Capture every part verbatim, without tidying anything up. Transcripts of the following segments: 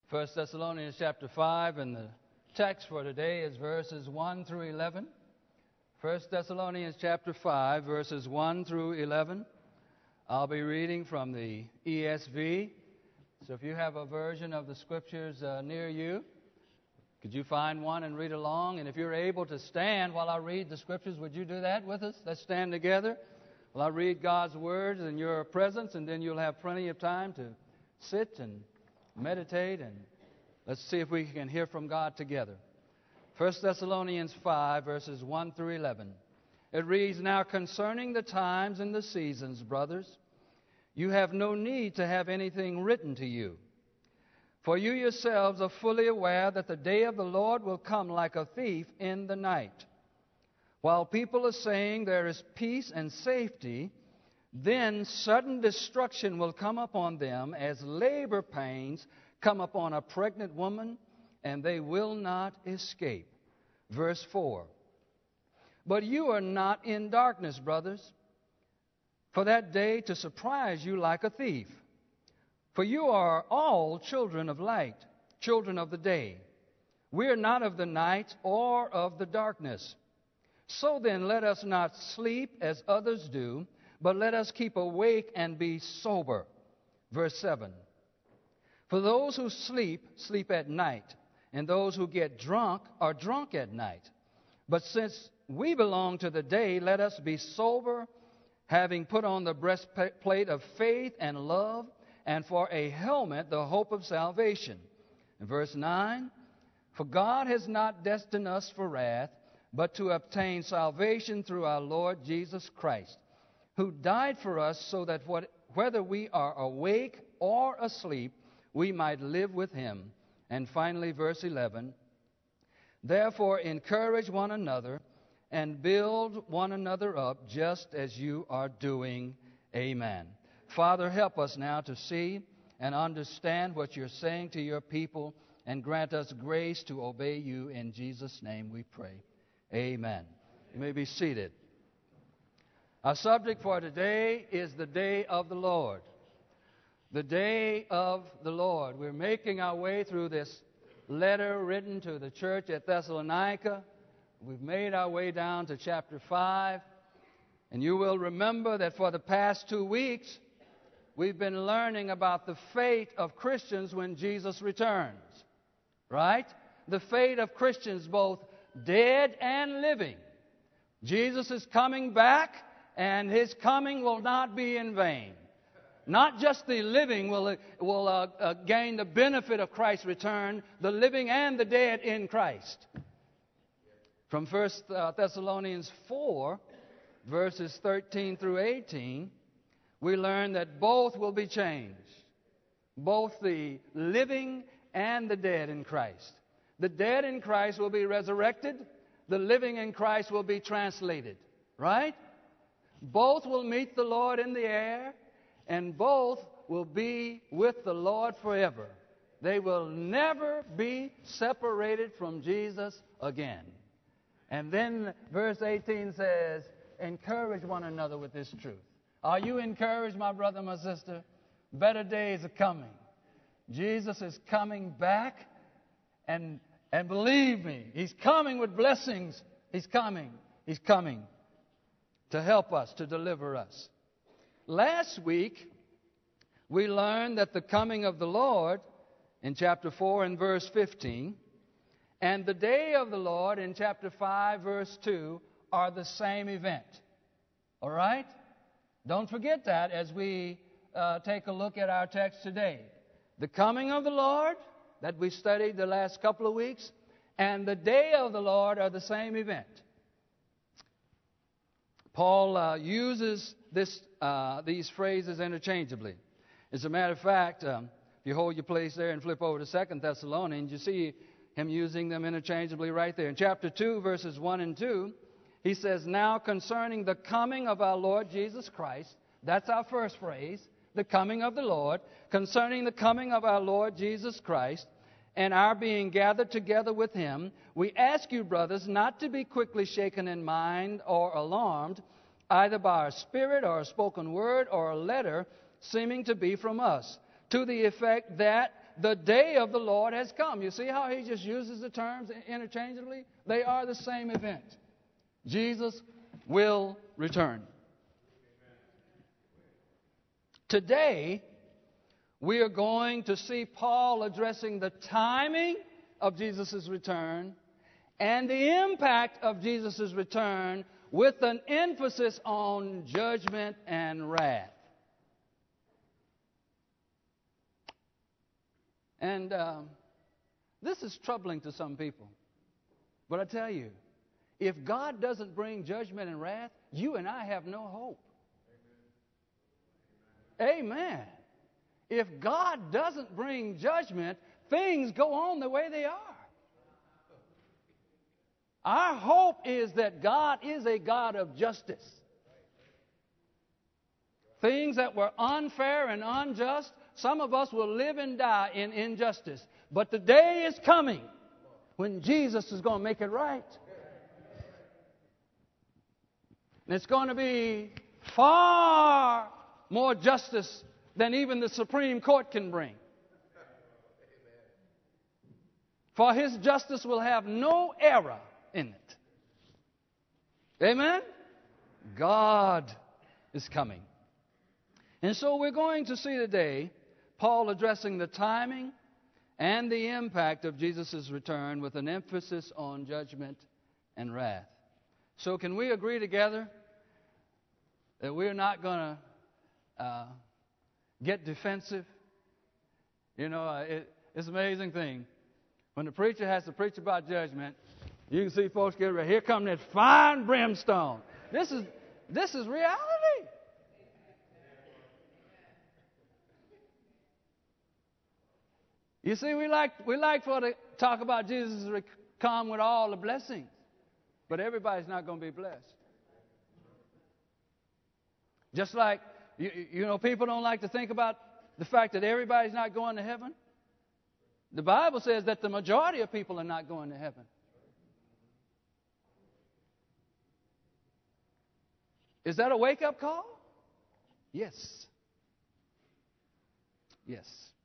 First Thessalonians chapter five, and the text for today is verses one through eleven. First Thessalonians chapter five, verses one through eleven. I'll be reading from the E S V. So if you have a version of the Scriptures uh, near you, could you find one and read along? And if you're able to stand while I read the Scriptures, would you do that with us? Let's stand together. Well, I'll read God's words in your presence, and then you'll have plenty of time to sit and meditate, and let's see if we can hear from God together. First Thessalonians five, verses one through eleven. It reads, "Now concerning the times and the seasons, brothers, you have no need to have anything written to you. For you yourselves are fully aware that the day of the Lord will come like a thief in the night. While people are saying there is peace and safety, then sudden destruction will come upon them as labor pains come upon a pregnant woman, and they will not escape." Verse four. "But you are not in darkness, brothers, for that day to surprise you like a thief. For you are all children of light, children of the day. We are not of the night or of the darkness. So then let us not sleep as others do, but let us keep awake and be sober." Verse seven. "For those who sleep, sleep at night, and those who get drunk are drunk at night. But since we belong to the day, let us be sober, having put on the breastplate of faith and love, and for a helmet the hope of salvation." And verse nine. "For God has not destined us for wrath, but to obtain salvation through our Lord Jesus Christ, who died for us so that what, whether we are awake or asleep, we might live with him." And finally, verse eleven, "Therefore encourage one another and build one another up just as you are doing." Amen. Father, help us now to see and understand what you're saying to your people, and grant us grace to obey you. In Jesus' name we pray. Amen. You may be seated. Our subject for today is the day of the Lord. The day of the Lord. We're making our way through this letter written to the church at Thessalonica. We've made our way down to chapter five. And you will remember that for the past two weeks, we've been learning about the fate of Christians when Jesus returns. Right? The fate of Christians, both dead and living. Jesus is coming back, and his coming will not be in vain. Not just the living will, will uh, uh, gain the benefit of Christ's return, the living and the dead in Christ. From First Thessalonians four, verses thirteen through eighteen, we learn that both will be changed. Both the living and the dead in Christ. The dead in Christ will be resurrected. The living in Christ will be translated. Right? Both will meet the Lord in the air, and both will be with the Lord forever. They will never be separated from Jesus again. And then verse eighteen says, "Encourage one another with this truth." Are you encouraged, my brother, my sister? Better days are coming. Jesus is coming back, and and believe me, he's coming with blessings. He's coming. He's coming to help us, to deliver us. Last week, we learned that the coming of the Lord in chapter four and verse fifteen and the day of the Lord in chapter five, verse two are the same event. All right? Don't forget that as we uh, take a look at our text today. The coming of the Lord that we studied the last couple of weeks and the day of the Lord are the same event. Paul uh, uses this, uh, these phrases interchangeably. As a matter of fact, um, if you hold your place there and flip over to Second Thessalonians, you see him using them interchangeably right there. In chapter two, verses one and two, he says, "Now concerning the coming of our Lord Jesus Christ," that's our first phrase, the coming of the Lord, "concerning the coming of our Lord Jesus Christ, and our being gathered together with him, we ask you, brothers, not to be quickly shaken in mind or alarmed, either by a spirit or a spoken word or a letter seeming to be from us, to the effect that the day of the Lord has come. You see how he just uses the terms interchangeably? They are the same event. Jesus will return. Today, we are going to see Paul addressing the timing of Jesus' return and the impact of Jesus' return with an emphasis on judgment and wrath. And um, this is troubling to some people. But I tell you, if God doesn't bring judgment and wrath, you and I have no hope. Amen. Amen. If God doesn't bring judgment, things go on the way they are. Our hope is that God is a God of justice. Things that were unfair and unjust, some of us will live and die in injustice. But the day is coming when Jesus is going to make it right. And it's going to be far more justice than even the Supreme Court can bring. For his justice will have no error in it. Amen? God is coming. And so we're going to see today Paul addressing the timing and the impact of Jesus' return with an emphasis on judgment and wrath. So can we agree together that we're not going to uh, get defensive? You know, uh, it, it's an amazing thing. When the preacher has to preach about judgment, you can see folks get ready. Here comes that fine brimstone. This is this is reality. You see, we like we like for to talk about Jesus come with all the blessings, but everybody's not going to be blessed. Just like you, you know, people don't like to think about the fact that everybody's not going to heaven. The Bible says that the majority of people are not going to heaven. Is that a wake-up call? Yes. Yes.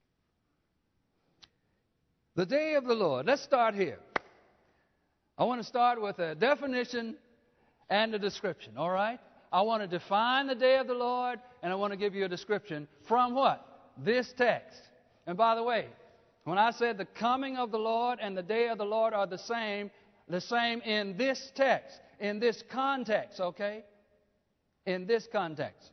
The day of the Lord. Let's start here. I want to start with a definition and a description, all right? I want to define the day of the Lord, and I want to give you a description from what? This text. And by the way, when I said the coming of the Lord and the day of the Lord are the same, the same in this text, in this context, okay? In this context.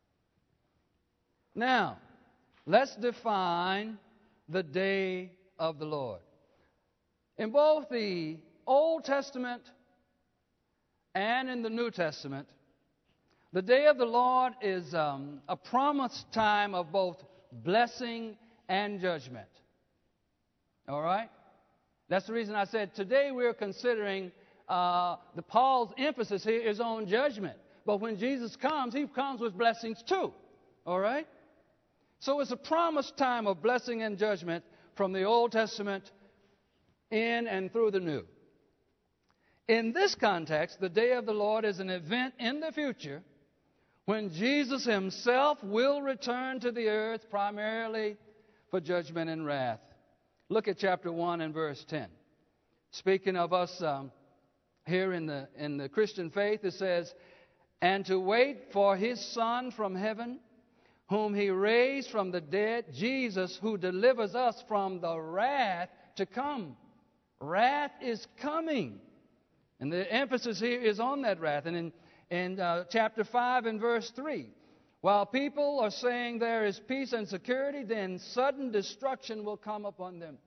Now, let's define the day of the Lord. In both the Old Testament and in the New Testament, the day of the Lord is um, a promised time of both blessing and judgment. All right? That's the reason I said today we're considering uh, the Paul's emphasis here is on judgment. But when Jesus comes, he comes with blessings too. All right? So it's a promised time of blessing and judgment from the Old Testament in and through the New. In this context, the day of the Lord is an event in the future when Jesus himself will return to the earth primarily for judgment and wrath. Look at chapter one and verse ten. Speaking of us um, here in the, in the Christian faith, it says, "And to wait for his Son from heaven, whom he raised from the dead, Jesus, who delivers us from the wrath to come." Wrath is coming. And the emphasis here is on that wrath. And in, in uh, chapter five and verse three, while people are saying there is peace and security, then sudden destruction will come upon them.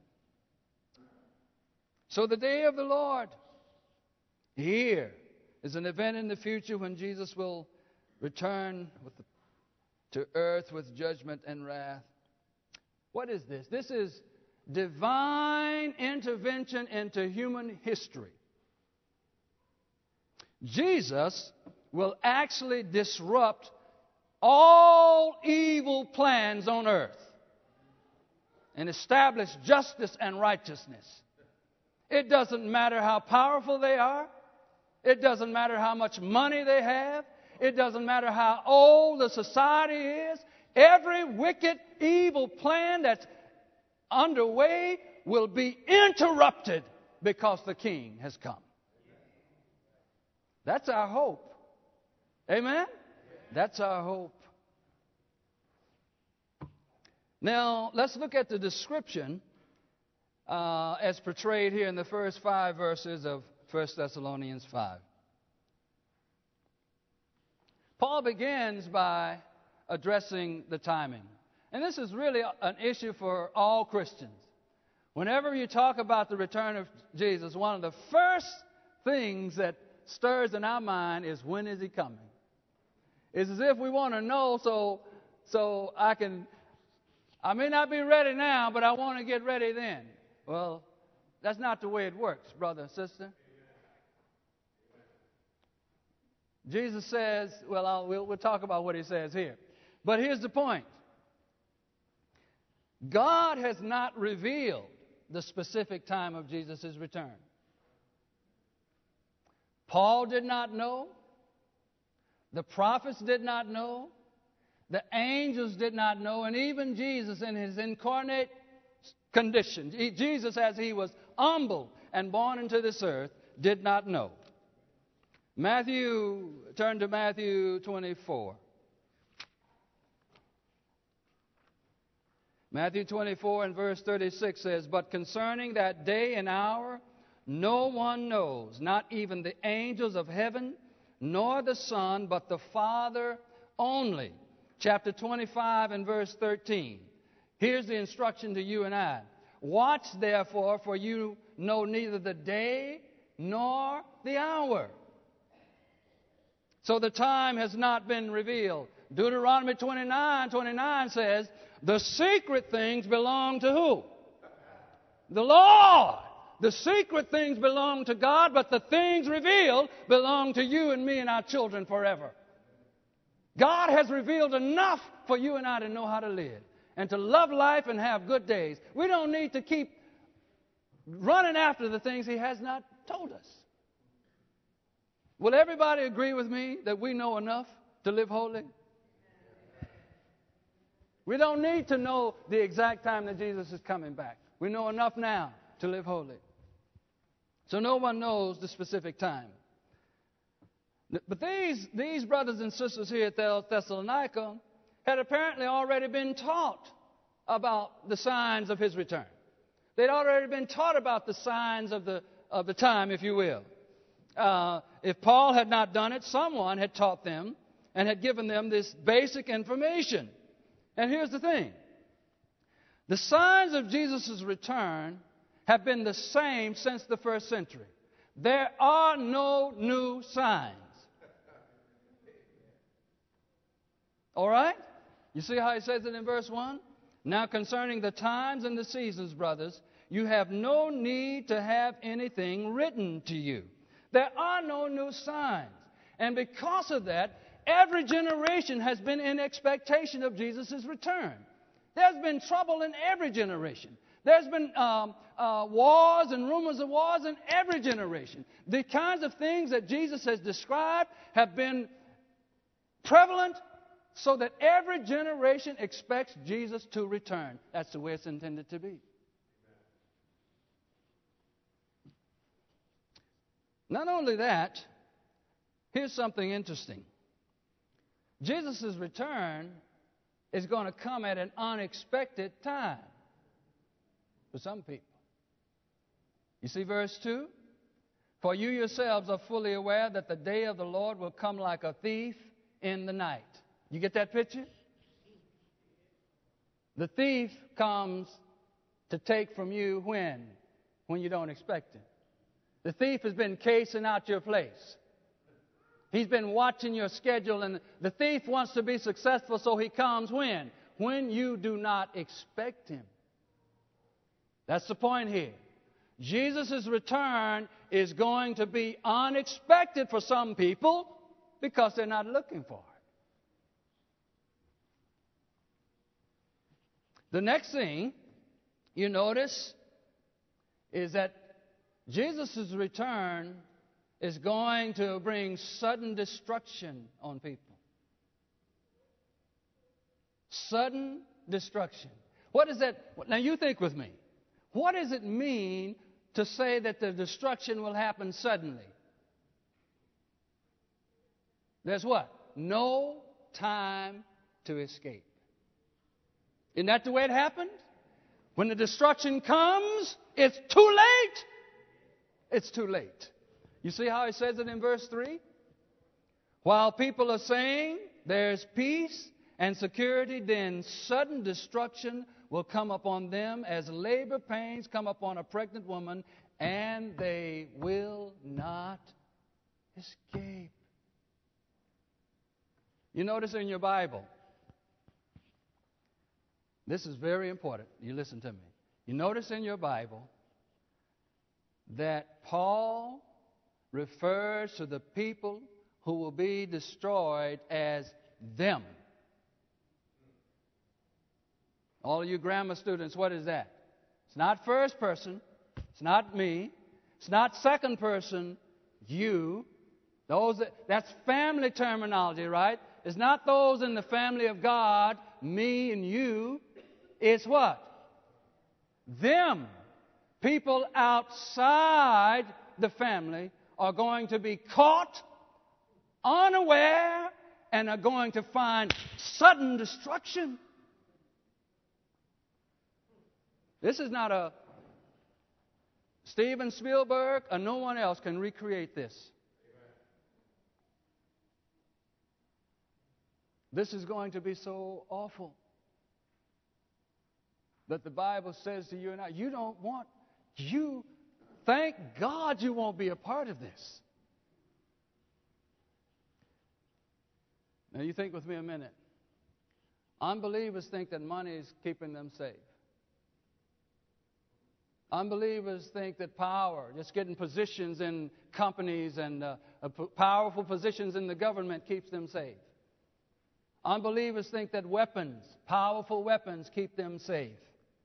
So the day of the Lord here is an event in the future when Jesus will return with the, to earth with judgment and wrath. What is this? This is divine intervention into human history. Jesus will actually disrupt all evil plans on earth and establish justice and righteousness. It doesn't matter how powerful they are. It doesn't matter how much money they have. It doesn't matter how old the society is. Every wicked, evil plan that's underway will be interrupted because the King has come. That's our hope. Amen? That's our hope. Now, let's look at the description uh, as portrayed here in the first five verses of First Thessalonians five. Paul begins by addressing the timing. And this is really an issue for all Christians. Whenever you talk about the return of Jesus, one of the first things that stirs in our mind is, when is he coming? It's as if we want to know so, so I can, I may not be ready now, but I want to get ready then. Well, that's not the way it works, brother and sister. Jesus says, well, I'll, we'll, we'll talk about what he says here. But here's the point. God has not revealed the specific time of Jesus' return. Paul did not know. The prophets did not know. The angels did not know. And even Jesus in his incarnate condition, Jesus as he was humbled and born into this earth, did not know. Matthew, turn to Matthew twenty-four. Matthew twenty-four and verse thirty-six says, "But concerning that day and hour, no one knows, not even the angels of heaven, nor the Son, but the Father only." Chapter twenty-five and verse thirteen. Here's the instruction to you and I. "Watch therefore, for you know neither the day nor the hour." So the time has not been revealed. Deuteronomy twenty-nine twenty-nine says, the secret things belong to who? The Lord. The secret things belong to God, but the things revealed belong to you and me and our children forever. God has revealed enough for you and I to know how to live and to love life and have good days. We don't need to keep running after the things he has not told us. Will everybody agree with me that we know enough to live holy? We don't need to know the exact time that Jesus is coming back. We know enough now to live holy. So no one knows the specific time. But these, these brothers and sisters here at Thessalonica had apparently already been taught about the signs of his return. They'd already been taught about the signs of the, of the time, if you will. Uh, if Paul had not done it, someone had taught them and had given them this basic information. And here's the thing. The signs of Jesus' return have been the same since the first century. There are no new signs. All right? You see how he says it in verse one? "Now concerning the times and the seasons, brothers, you have no need to have anything written to you." There are no new signs. And because of that, every generation has been in expectation of Jesus' return. There's been trouble in every generation. There's been um, uh, wars and rumors of wars in every generation. The kinds of things that Jesus has described have been prevalent so that every generation expects Jesus to return. That's the way it's intended to be. Not only that, here's something interesting. Jesus' return is going to come at an unexpected time for some people. You see verse two? "For you yourselves are fully aware that the day of the Lord will come like a thief in the night." You get that picture? The thief comes to take from you when? When you don't expect it. The thief has been casing out your place. He's been watching your schedule, and the thief wants to be successful, so he comes when? When you do not expect him. That's the point here. Jesus' return is going to be unexpected for some people because they're not looking for it. The next thing you notice is that Jesus' return is going to bring sudden destruction on people. Sudden destruction. What is that? Now you think with me. What does it mean to say that the destruction will happen suddenly? There's what? No time to escape. Isn't that the way it happened? When the destruction comes, it's too late. It's too late. You see how he says it in verse three? While people are saying there's peace and security, then sudden destruction will come upon them as labor pains come upon a pregnant woman, and they will not escape. You notice in your Bible, this is very important. You listen to me. You notice in your Bible that Paul refers to the people who will be destroyed as them. All of you grammar students, what is that? It's not first person. It's not me. It's not second person, you. Those that, that's family terminology, right? It's not those in the family of God, me and you. It's what? Them. People outside the family are going to be caught unaware and are going to find sudden destruction. This is not a Steven Spielberg or no one else can recreate this. This is going to be so awful that the Bible says to you and I, you don't want, you, thank God you won't be a part of this. Now you think with me a minute. Unbelievers think that money is keeping them safe. Unbelievers think that power, just getting positions in companies and uh, uh, powerful positions in the government keeps them safe. Unbelievers think that weapons, powerful weapons, keep them safe.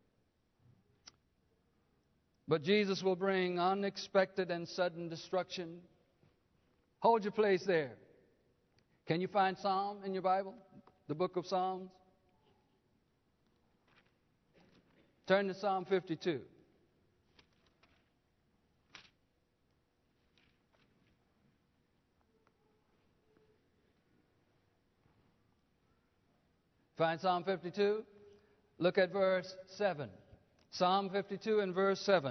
But Jesus will bring unexpected and sudden destruction. Hold your place there. Can you find Psalm in your Bible? The book of Psalms? Turn to Psalm fifty-two. Find Psalm fifty-two. Look at verse seven. Psalm fifty-two and verse seven.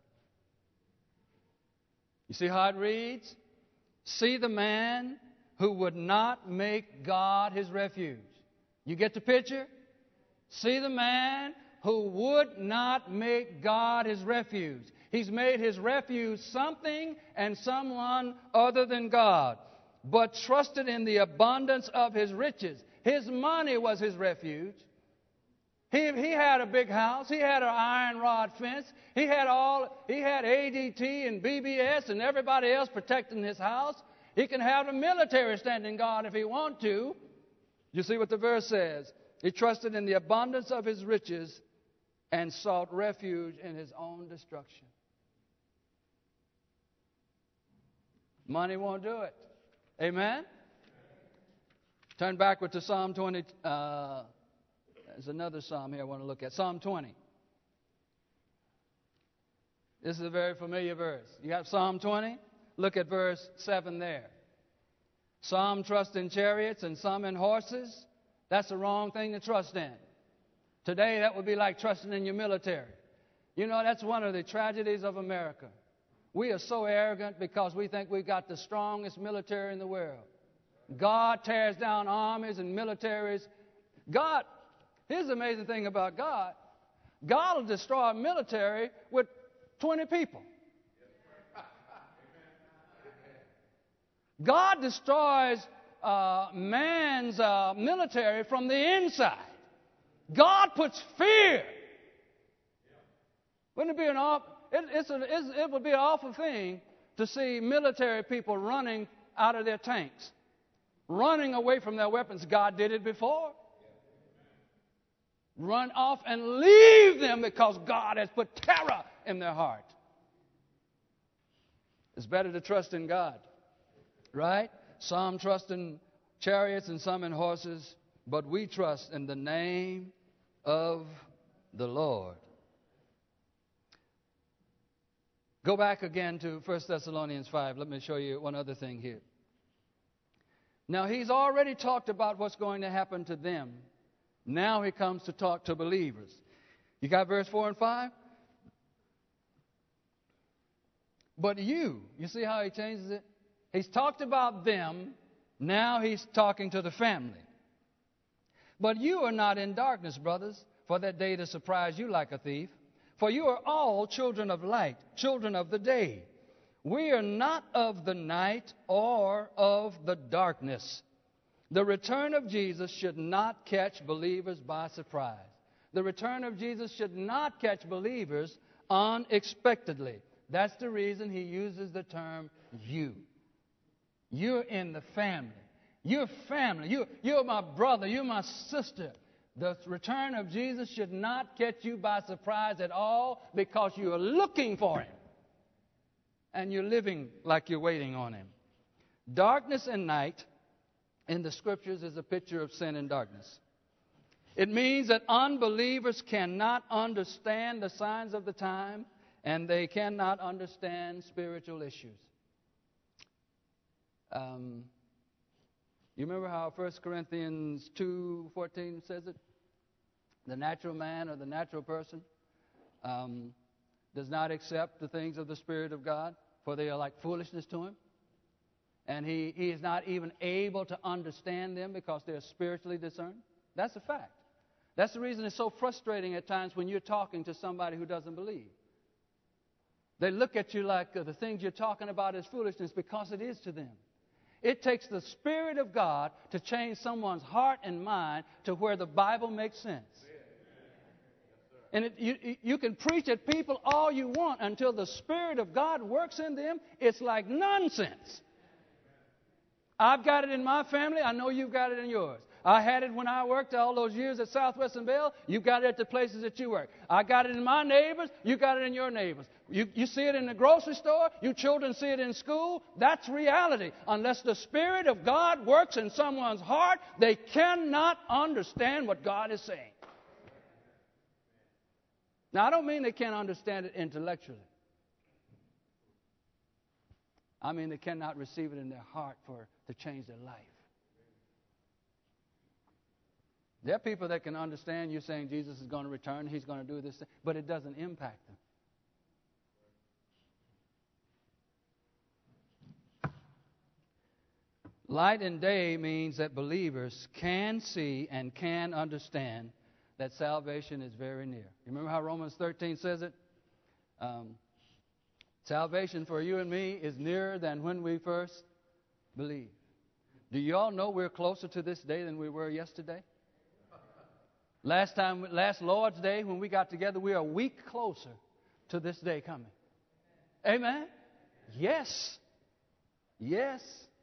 You see how it reads? See the man who would not make God his refuge. You get the picture? See the man who would not make God his refuge. He's made his refuge something and someone other than God, but trusted in the abundance of his riches. His money was his refuge. He, he had a big house. He had an iron rod fence. He had all. He had A D T and B B S and everybody else protecting his house. He can have the military standing guard if he want to. You see what the verse says? He trusted in the abundance of his riches and sought refuge in his own destruction. Money won't do it. Amen? Turn backward to Psalm twenty. Uh, there's another psalm here I want to look at. Psalm twenty. This is a very familiar verse. You have Psalm twenty? Look at verse seven there. Some trust in chariots and some in horses. That's the wrong thing to trust in. Today, that would be like trusting in your military. You know, that's one of the tragedies of America. We are so arrogant because we think we've got the strongest military in the world. God tears down armies and militaries. God, here's the amazing thing about God. God will destroy a military with twenty people. God destroys uh, man's uh, military from the inside. God puts fear. Wouldn't it be an awful? It, it's a, it's, it would be an awful thing to see military people running out of their tanks, running away from their weapons. God did it before. Run off and leave them because God has put terror in their heart. It's better to trust in God. Right? Some trust in chariots and some in horses, but we trust in the name of the Lord. Go back again to First Thessalonians five. Let me show you one other thing here. Now, he's already talked about what's going to happen to them. Now he comes to talk to believers. You got verse four and five? But you, you see how he changes it? He's talked about them. Now he's talking to the family. But you are not in darkness, brothers, for that day to surprise you like a thief. For you are all children of light, children of the day. We are not of the night or of the darkness. The return of Jesus should not catch believers by surprise. The return of Jesus should not catch believers unexpectedly. That's the reason he uses the term you. You're in the family. You're family. You're, you're my brother. You're my sister. The return of Jesus should not catch you by surprise at all because you are looking for him. And you're living like you're waiting on him. Darkness and night in the scriptures is a picture of sin and darkness. It means that unbelievers cannot understand the signs of the time and they cannot understand spiritual issues. Um, you remember how First Corinthians two fourteen says it? The natural man or the natural person um, does not accept the things of the Spirit of God, for they are like foolishness to him. And he, he is not even able to understand them because they are spiritually discerned. That's a fact. That's the reason it's so frustrating at times when you're talking to somebody who doesn't believe. They look at you like uh, the things you're talking about is foolishness because it is to them. It takes the Spirit of God to change someone's heart and mind to where the Bible makes sense. And it, you, you can preach at people all you want until the Spirit of God works in them. It's like nonsense. I've got it in my family. I know you've got it in yours. I had it when I worked all those years at Southwest and Bell. You got it at the places that you work. I got it in my neighbors. You got it in your neighbors. You, you see it in the grocery store. You children see it in school. That's reality. Unless the Spirit of God works in someone's heart, they cannot understand what God is saying. Now, I don't mean they can't understand it intellectually. I mean they cannot receive it in their heart for to change their life. There are people that can understand you saying Jesus is going to return, he's going to do this, but it doesn't impact them. Light and day means that believers can see and can understand that salvation is very near. You remember how Romans thirteen says it? Um, salvation for you and me is nearer than when we first believed. Do you all know we're closer to this day than we were yesterday? Last time, last Lord's Day, when we got together, we are a week closer to this day coming. Amen? Yes. Yes.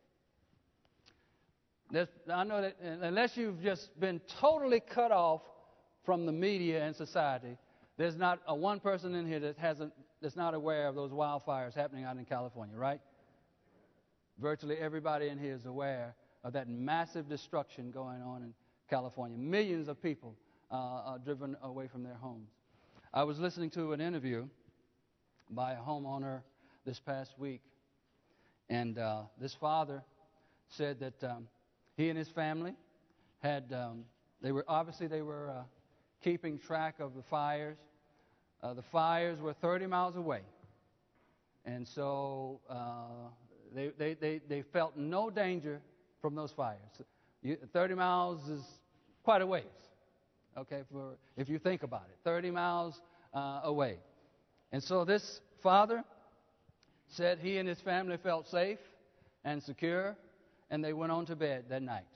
There's, I know that unless you've just been totally cut off from the media and society, there's not a one person in here that hasn't, that's not aware of those wildfires happening out in California, right? Virtually everybody in here is aware of that massive destruction going on in California. Millions of people uh, are driven away from their homes. I was listening to an interview by a homeowner this past week, and uh, this father said that um, he and his family had, um, they were, obviously they were uh, keeping track of the fires. Uh, the fires were thirty miles away, and so uh, they, they, they, they felt no danger from those fires. You, thirty miles is quite a ways, okay, for if you think about it, thirty miles uh, away. And so this father said he and his family felt safe and secure, and they went on to bed that night.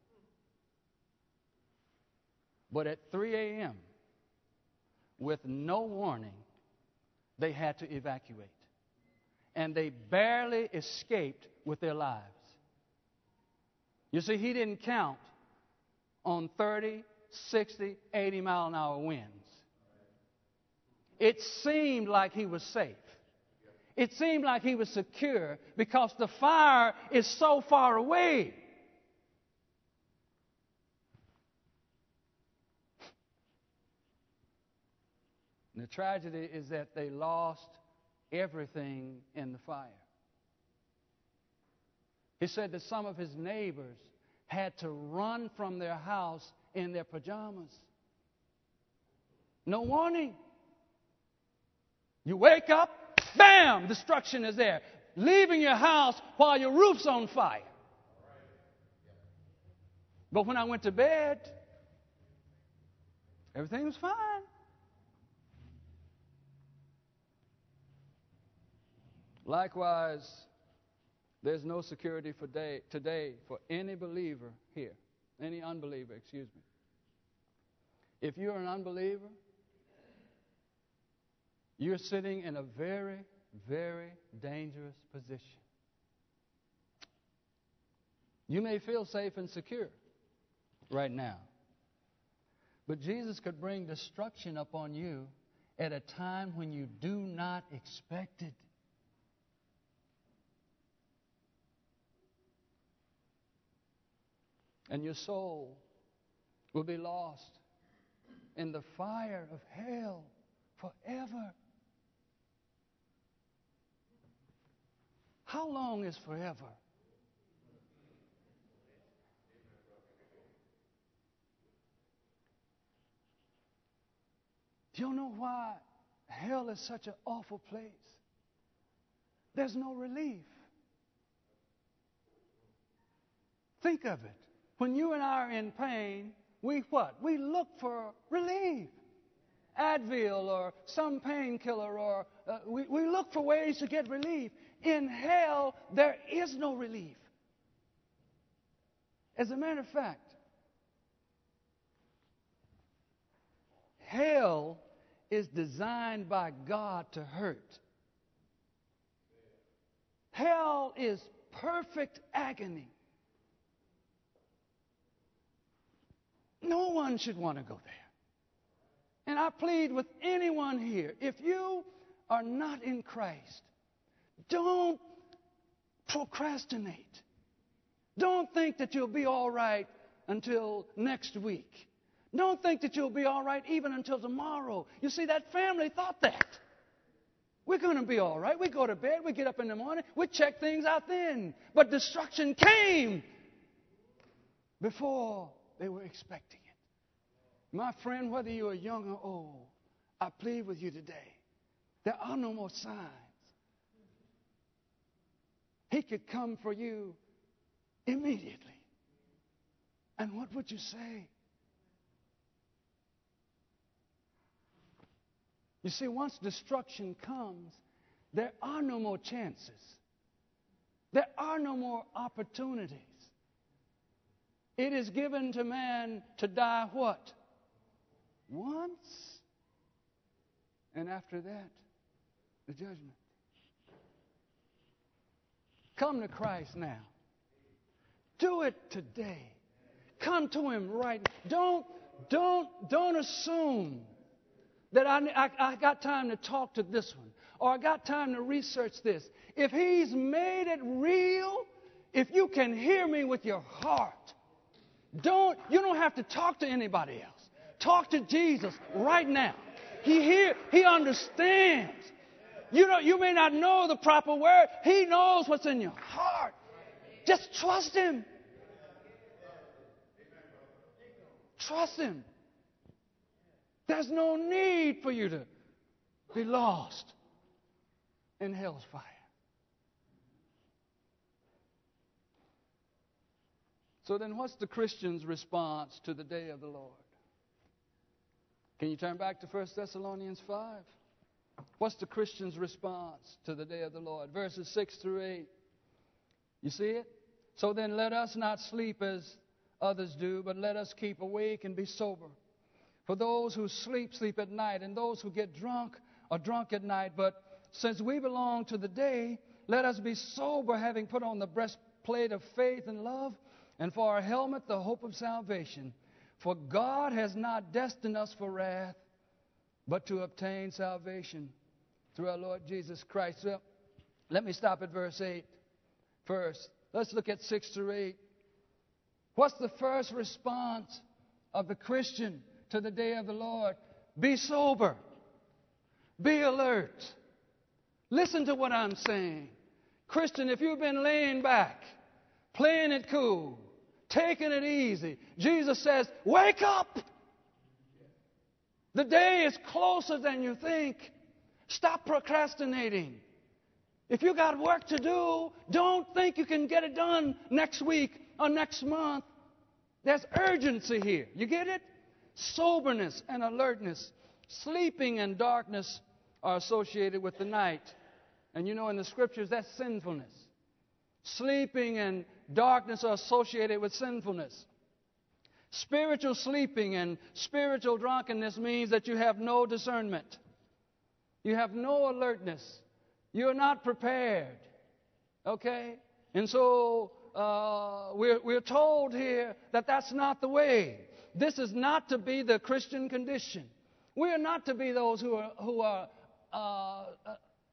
But at three a.m., with no warning, they had to evacuate. And they barely escaped with their lives. You see, he didn't count on thirty, sixty, eighty mile an hour winds. It seemed like he was safe. It seemed like he was secure because the fire is so far away. And the tragedy is that they lost everything in the fire. He said that some of his neighbors had to run from their house in their pajamas. No warning. You wake up, bam, destruction is there. Leaving your house while your roof's on fire. But when I went to bed, everything was fine. Likewise, there's no security for day, today for any believer here, any unbeliever, excuse me. If you're an unbeliever, you're sitting in a very, very dangerous position. You may feel safe and secure right now, but Jesus could bring destruction upon you at a time when you do not expect it. And your soul will be lost in the fire of hell forever. How long is forever? Do you know why hell is such an awful place? There's no relief. Think of it. When you and I are in pain, we what? We look for relief. Advil or some painkiller, or uh, we, we look for ways to get relief. In hell, there is no relief. As a matter of fact, hell is designed by God to hurt. Hell is perfect agony. No one should want to go there. And I plead with anyone here, if you are not in Christ, don't procrastinate. Don't think that you'll be all right until next week. Don't think that you'll be all right even until tomorrow. You see, that family thought that. We're going to be all right. We go to bed, we get up in the morning, we check things out then. But destruction came before they were expecting it. My friend, whether you are young or old, I plead with you today. There are no more signs. He could come for you immediately. And what would you say? You see, once destruction comes, there are no more chances. There are no more opportunities. It is given to man to die what? Once. And after that, the judgment. Come to Christ now. Do it today. Come to Him right now. Don't, don't, don't assume that I, I, I got time to talk to this one, or I got time to research this. If He's made it real, if you can hear me with your heart, don't, you don't have to talk to anybody else. Talk to Jesus right now. He hear, He understands. You know, you may not know the proper word. He knows what's in your heart. Just trust Him. Trust Him. There's no need for you to be lost in hell's fire. So then what's the Christian's response to the day of the Lord? Can you turn back to First Thessalonians five? What's the Christian's response to the day of the Lord? Verses six through eight. You see it? So then let us not sleep as others do, but let us keep awake and be sober. For those who sleep, sleep at night, and those who get drunk are drunk at night. But since we belong to the day, let us be sober, having put on the breastplate of faith and love, and for our helmet, the hope of salvation. For God has not destined us for wrath, but to obtain salvation through our Lord Jesus Christ. Well, let me stop at verse eight first. Let's look at six through eight. What's the first response of the Christian to the day of the Lord? Be sober. Be alert. Listen to what I'm saying. Christian, if you've been laying back, playing it cool, taking it easy, Jesus says, wake up. The day is closer than you think. Stop procrastinating. If you got work to do, don't think you can get it done next week or next month. There's urgency here. You get it? Soberness and alertness. Sleeping and darkness are associated with the night. And you know in the scriptures that's sinfulness. Sleeping and darkness are associated with sinfulness. Spiritual sleeping and spiritual drunkenness means that you have no discernment. You have no alertness. You're not prepared. Okay? And so uh, we're, we're told here that that's not the way. This is not to be the Christian condition. We are not to be those who are, who are uh, uh,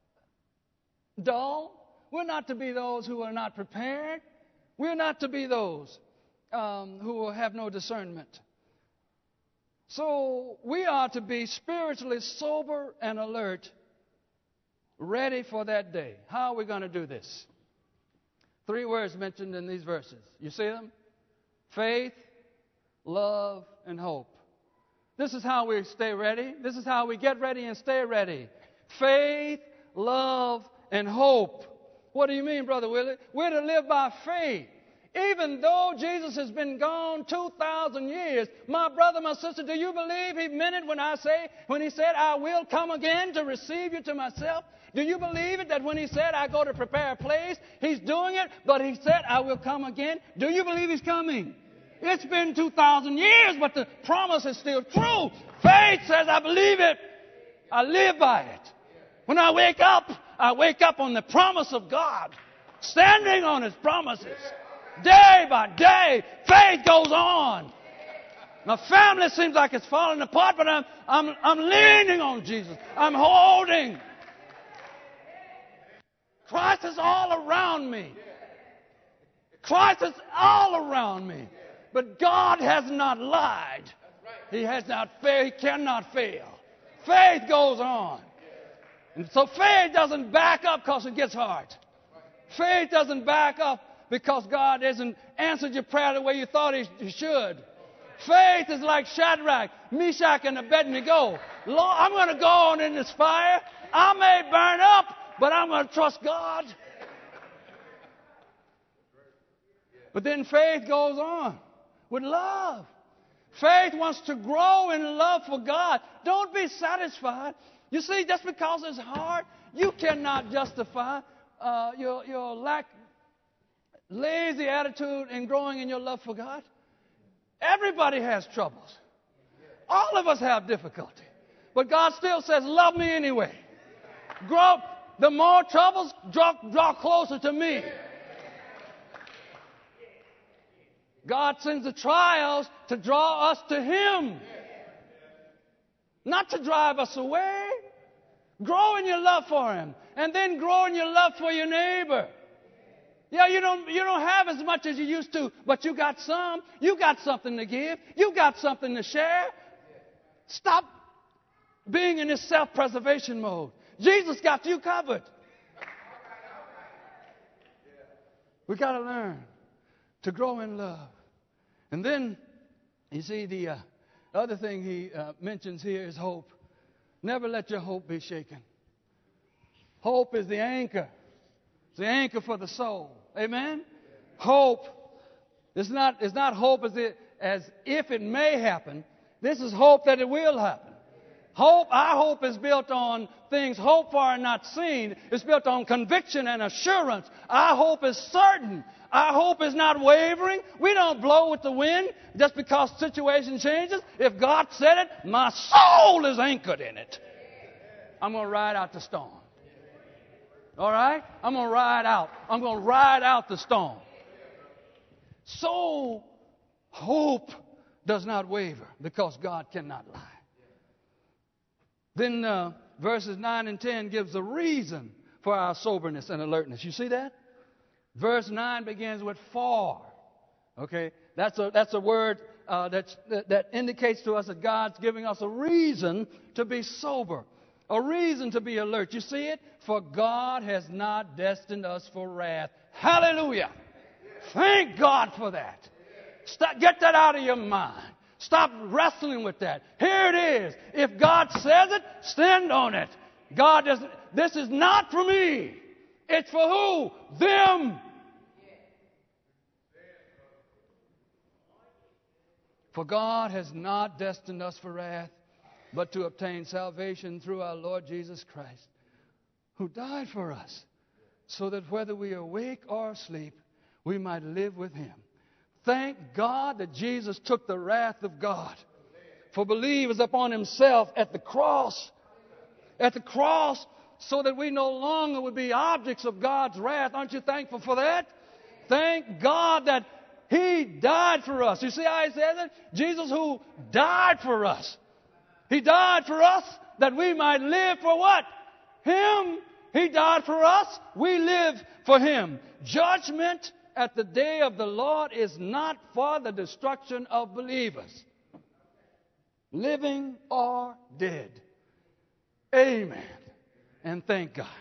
dull. We're not to be those who are not prepared. We're not to be those um, who have no discernment. So we are to be spiritually sober and alert, ready for that day. How are we going to do this? Three words mentioned in these verses. You see them? Faith, love, and hope. This is how we stay ready. This is how we get ready and stay ready. Faith, love, and hope. What do you mean, Brother Willie? We're to live by faith. Even though Jesus has been gone two thousand years, my brother, my sister, do you believe he meant it when I say, when he said, I will come again to receive you to myself? Do you believe it that when he said, I go to prepare a place, he's doing it, but he said, I will come again? Do you believe he's coming? It's been two thousand years, but the promise is still true. Faith says, I believe it. I live by it. When I wake up, I wake up on the promise of God, standing on his promises. Day by day, faith goes on. My family seems like it's falling apart, but I'm, I'm, I'm leaning on Jesus. I'm holding. Christ is all around me. Christ is all around me. But God has not lied. He has not failed. He cannot fail. Faith goes on. And so faith doesn't back up because it gets hard. Faith doesn't back up because God hasn't answered your prayer the way you thought he should. Faith is like Shadrach, Meshach, and Abednego. Lord, I'm going to go on in this fire. I may burn up, but I'm going to trust God. But then faith goes on with love. Faith wants to grow in love for God. Don't be satisfied. You see, just because it's hard, you cannot justify uh, your, your lack, lazy attitude in growing in your love for God. Everybody has troubles. All of us have difficulty. But God still says, love me anyway. Grow. The more troubles, draw, draw closer to me. God sends the trials to draw us to Him. Not to drive us away. Grow in your love for Him. And then grow in your love for your neighbor. Yeah, you don't, you don't have as much as you used to, but you got some. You got something to give. You got something to share. Stop being in this self-preservation mode. Jesus got you covered. We got to learn to grow in love. And then, you see, the uh, other thing he uh, mentions here is hope. Never let your hope be shaken. Hope is the anchor. It's the anchor for the soul. Amen? Hope. It's not, it's not hope as, it, as if it may happen. This is hope that it will happen. Hope, our hope is built on things hoped for and not seen. It's built on conviction and assurance. Our hope is certain. Our hope is not wavering. We don't blow with the wind just because situation changes. If God said it, my soul is anchored in it. I'm going to ride out the storm. All right? I'm going to ride out. I'm going to ride out the storm. So, hope does not waver because God cannot lie. Then uh, verses nine and ten gives a reason for our soberness and alertness. You see that? Verse nine begins with for. Okay? That's a, that's a word uh, that's, that, that indicates to us that God's giving us a reason to be sober. a reason to be alert. You see it? For God has not destined us for wrath. Hallelujah. Thank God for that. Stop, get that out of your mind. Stop wrestling with that. Here it is. If God says it, stand on it. God doesn't. This is not for me. It's for who? Them. For God has not destined us for wrath, but to obtain salvation through our Lord Jesus Christ, who died for us, so that whether we are awake or asleep, we might live with him. Thank God that Jesus took the wrath of God for believers upon himself at the cross. At the cross, so that we no longer would be objects of God's wrath. Aren't you thankful for that? Thank God that he died for us. You see how he says it? Jesus who died for us. He died for us that we might live for what? Him. He died for us. We live for him. Judgment at the day of the Lord is not for the destruction of believers, living or dead. Amen. And thank God.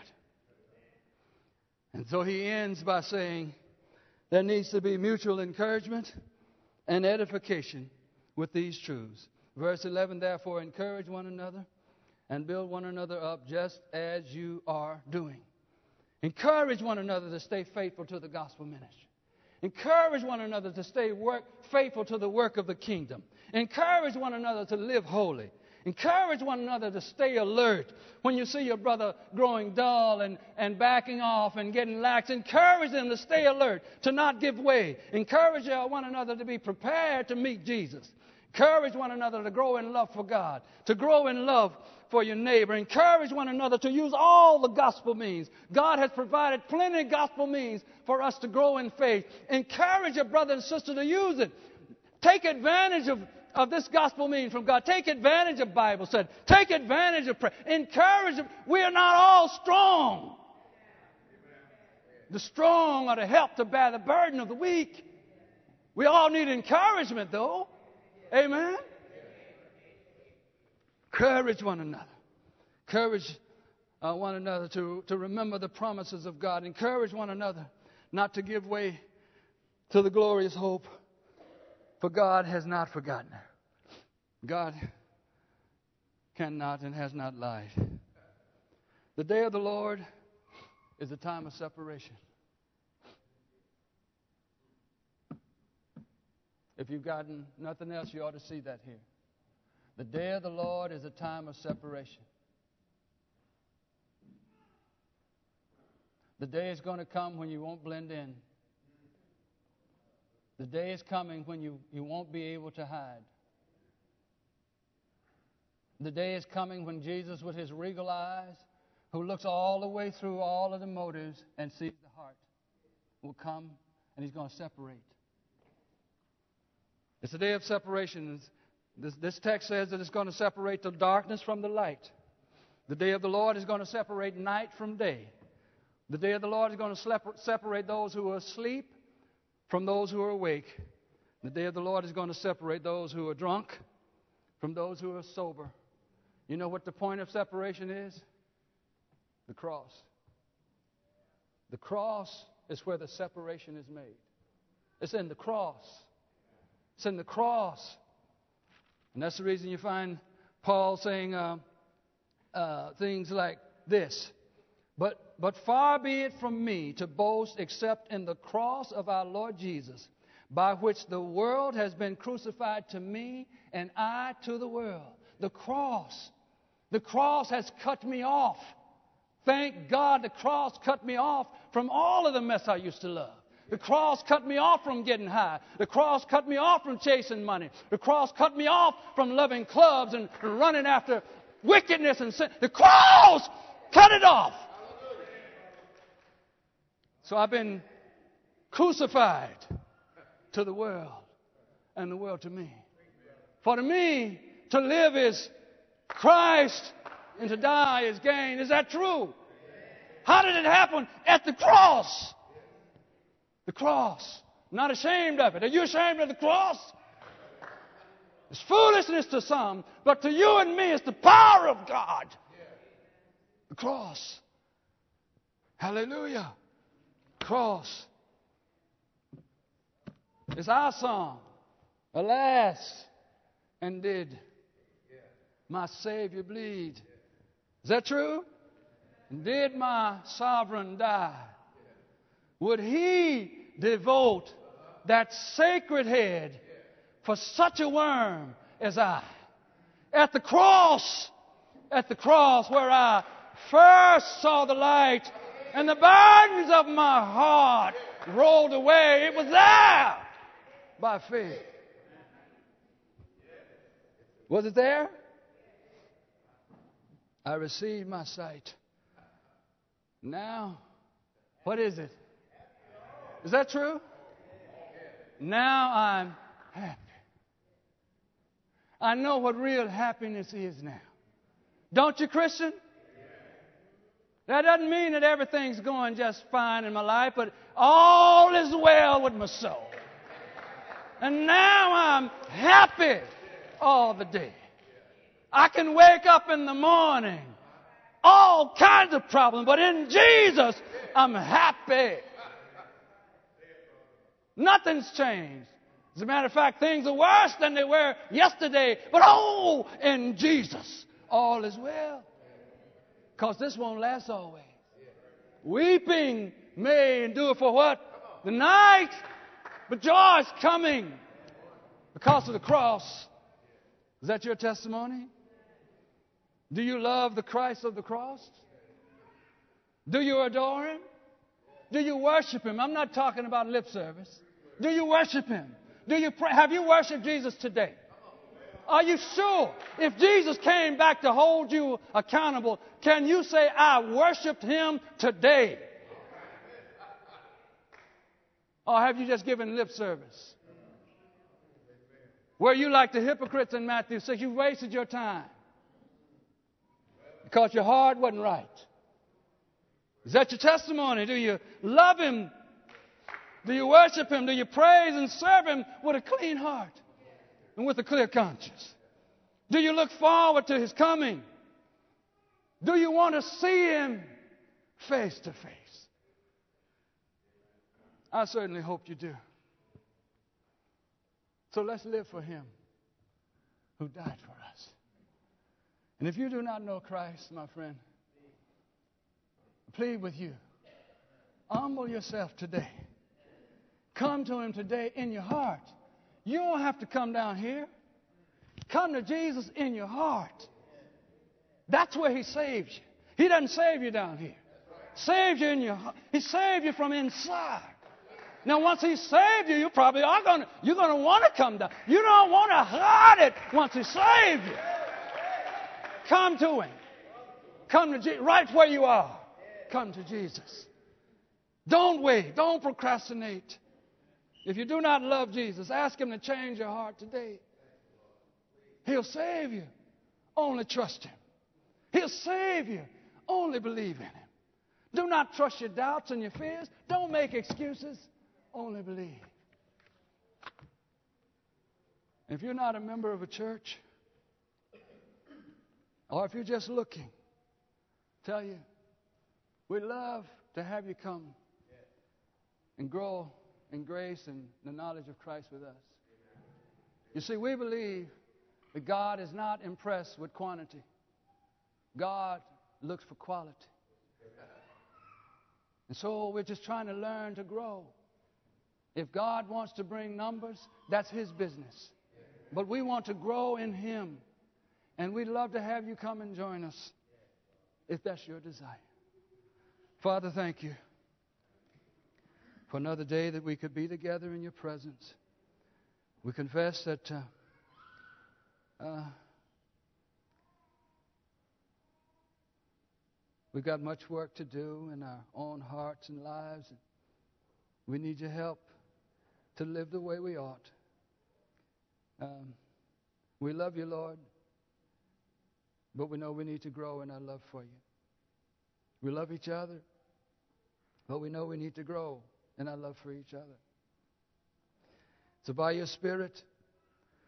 And so he ends by saying there needs to be mutual encouragement and edification with these truths. Verse eleven, therefore, encourage one another and build one another up just as you are doing. Encourage one another to stay faithful to the gospel ministry. Encourage one another to stay work, faithful to the work of the kingdom. Encourage one another to live holy. Encourage one another to stay alert. When you see your brother growing dull and, and backing off and getting lax, encourage them to stay alert, to not give way. Encourage one another to be prepared to meet Jesus. Encourage one another to grow in love for God, to grow in love for your neighbor. Encourage one another to use all the gospel means. God has provided plenty of gospel means for us to grow in faith. Encourage your brother and sister to use it. Take advantage of of this gospel means from God. Take advantage of Bible study. Take advantage of prayer. Encourage them. We are not all strong. The strong are to help to bear the burden of the weak. We all need encouragement, though. Amen? Encourage one another. Encourage uh, one another to, to remember the promises of God. Encourage one another not to give way to the glorious hope. For God has not forgotten her. God cannot and has not lied. The day of the Lord is a time of separation. If you've gotten nothing else, you ought to see that here. The day of the Lord is a time of separation. The day is going to come when you won't blend in. The day is coming when you, you won't be able to hide. The day is coming when Jesus, with his regal eyes, who looks all the way through all of the motives and sees the heart, will come and he's going to separate. It's a day of separation. This, this text says that it's going to separate the darkness from the light. The day of the Lord is going to separate night from day. The day of the Lord is going to separate those who are asleep from those who are awake. The day of the Lord is going to separate those who are drunk from those who are sober. You know what the point of separation is? The cross. The cross is where the separation is made. It's in the cross. It's in the cross. And that's the reason you find Paul saying uh, uh, things like this. But but far be it from me to boast except in the cross of our Lord Jesus, by which the world has been crucified to me and I to the world. The cross. The cross has cut me off. Thank God the cross cut me off from all of the mess I used to love. The cross cut me off from getting high. The cross cut me off from chasing money. The cross cut me off from loving clubs and running after wickedness and sin. The cross cut it off. So I've been crucified to the world and the world to me. For to me, to live is Christ and to die is gain. Is that true? How did it happen? At the cross. The cross. I'm not ashamed of it. Are you ashamed of the cross? It's foolishness to some, but to you and me it's the power of God. The cross. Hallelujah. Cross. It's our song. Alas, and did my Savior bleed? Is that true? And did my sovereign die? Would he devote that sacred head for such a worm as I? At the cross, at the cross where I first saw the light and the burdens of my heart rolled away, it was there by faith. Was it there? I received my sight. Now, what is it? Is that true? Now I'm happy. I know what real happiness is now. Don't you, Christian? That doesn't mean that everything's going just fine in my life, but all is well with my soul. And now I'm happy all the day. I can wake up in the morning, all kinds of problems, but in Jesus, I'm happy. Nothing's changed. As a matter of fact, things are worse than they were yesterday, but oh, in Jesus, all is well. Because this won't last always. Weeping may endure for what? The night. But joy is coming because of the cross. Is that your testimony? Do you love the Christ of the cross? Do you adore Him? Do you worship Him? I'm not talking about lip service. Do you worship Him? Do you pray? Have you worshiped Jesus today? Are you sure? If Jesus came back to hold you accountable, can you say, I worshiped Him today? Or have you just given lip service? Were you like the hypocrites in Matthew six? You wasted your time because your heart wasn't right. Is that your testimony? Do you love Him? Do you worship Him? Do you praise and serve Him with a clean heart and with a clear conscience? Do you look forward to His coming? Do you want to see Him face to face? I certainly hope you do. So let's live for Him who died for us. And if you do not know Christ, my friend, I plead with you, humble yourself today. Come to Him today in your heart. You don't have to come down here. Come to Jesus in your heart. That's where He saves you. He doesn't save you down here. Saves you in your heart. He saved you from inside. Now, once He saved you, you probably are going to, you're going to want to come down. You don't want to hide it once He saved you. Come to Him. Come to Jesus. Right where you are. Come to Jesus. Don't wait. Don't procrastinate. If you do not love Jesus, ask Him to change your heart today. He'll save you. Only trust Him. He'll save you. Only believe in Him. Do not trust your doubts and your fears. Don't make excuses. Only believe. If you're not a member of a church, or if you're just looking, tell you, we'd love to have you come and grow in grace and the knowledge of Christ with us. You see, we believe that God is not impressed with quantity. God looks for quality. And so we're just trying to learn to grow. If God wants to bring numbers, that's His business. But we want to grow in Him. And we'd love to have you come and join us if that's your desire. Father, thank you for another day that we could be together in your presence. We confess that uh, uh, we've got much work to do in our own hearts and lives. And we need your help to live the way we ought. Um, we love you, Lord, but we know we need to grow in our love for you. We love each other, but we know we need to grow in our love for each other. So by your Spirit,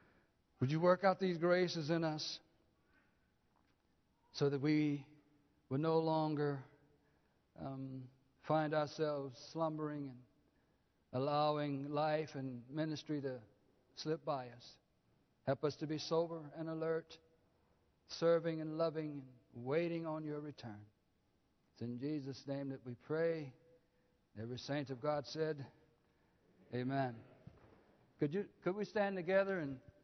would you work out these graces in us so that we will no longer um, find ourselves slumbering and allowing life and ministry to slip by us. Help us to be sober and alert, serving and loving and waiting on your return. It's in Jesus' name that we pray. Every saint of God said, amen. Could you, could we stand together and